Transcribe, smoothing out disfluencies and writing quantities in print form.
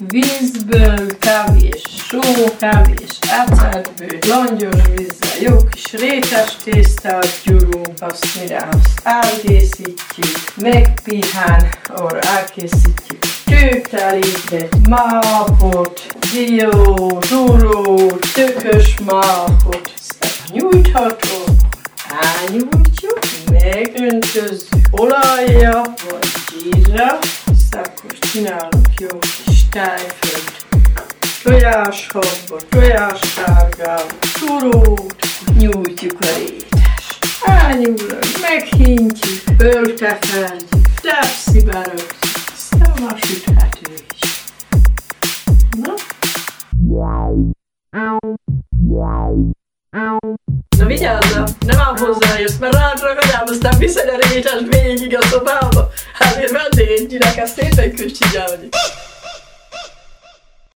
vízből, kevés só, kevés ecerből, langyos vízzel, jó kis rétes tésztát gyúrunk, azt mire azt elkészítjük, megpihen, arra elkészítjük tőkelített mápot, dió, zsúró, tökös mápot, ezt nyújtható, elnyújtjuk, megöntözzük olajja vagy zsírra, ezt akkor csinálunk jó kis tejfölt, tojáshabot, tojássárgát, zsúrót, nyújtjuk a rétest, elnyúlunk, meghintjük, föltefeljük, tepszibe rögzítjük, aztán már süthető is. Na? Na vigyázzál, nem ám hozzájössz, mert rád ragadám, aztán viszed a rétest végig a szobába. Hát én vendégnek ezt szépen kell csinálni.